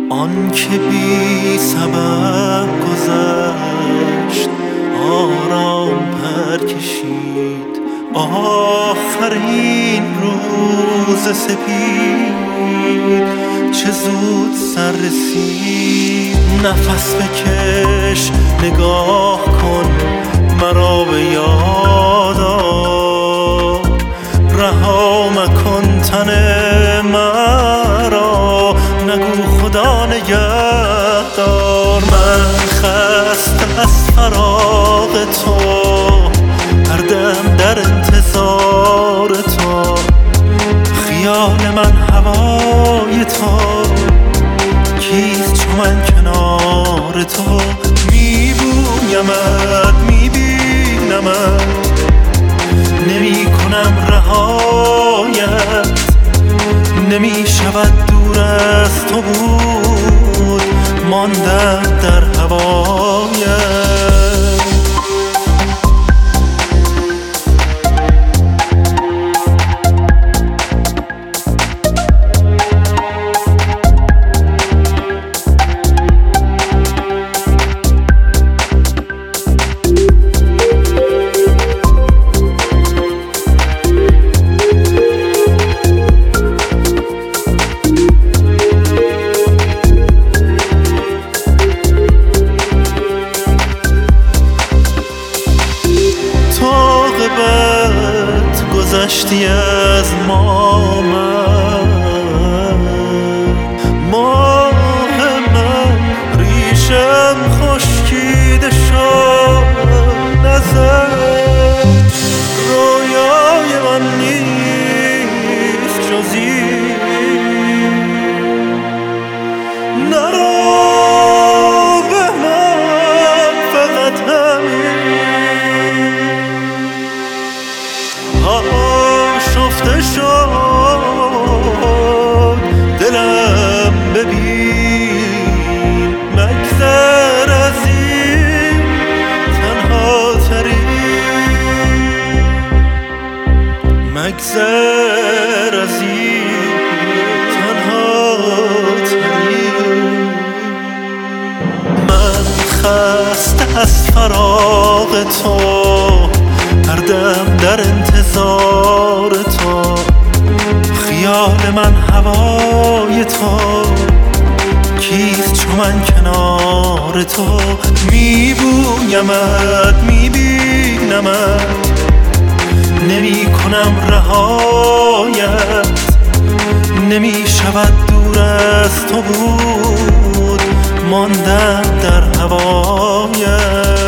آن که بی سبب گذشت آرام پر کشید آخرین روز سپید چه زود سر رسید. نفس بکش نگاه کن مرا به یاد آر، رها مکن تن مرا نگو خدا نگهدار. من خسته از فراق تو هر دم در انتظار تو، خیال من هوای تو کیست چو من کنار تو. میبویمت میبینمت نمی کنم رهایت، نمی شود دور از تو بود ماندم در هوایت. گذشتی از ماه من ریشم خشکیده شد ازش، رویای من نیست جز این نرو به من فقط همین شفته شد دلم ببین مگذر از این تنها ترین، مگذر از این تنها ترین. من خسته از فراق تو هر دم در انتظار تو، خیال من هوای تو کیست چو من کنار تو. میبویمت میبینمت نمی کنم رهایت، نمی شود دور از تو بود ماندم در هوایت.